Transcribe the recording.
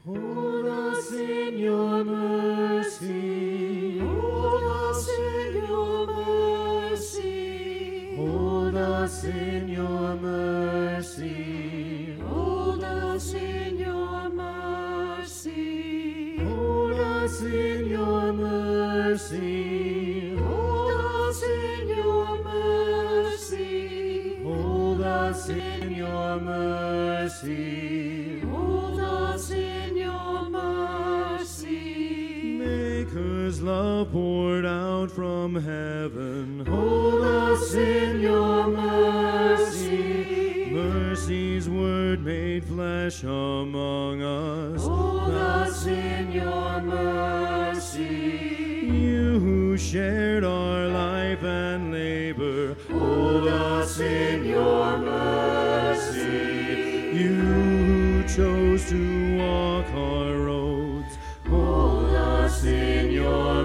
Hold us in your mercy. Hold us in your mercy. Hold us in your mercy. Hold us in your mercy. Hold us in your mercy. Hold us in your mercy. Hold us in your mercy. Hold us in your mercy. Maker's love poured out from heaven. Hold us in your mercy. Mercy's word made flesh among us. Hold us in your mercy. You who shared our life and labor. Hold us in your mercy. You who chose to walk our roads. Hold us in your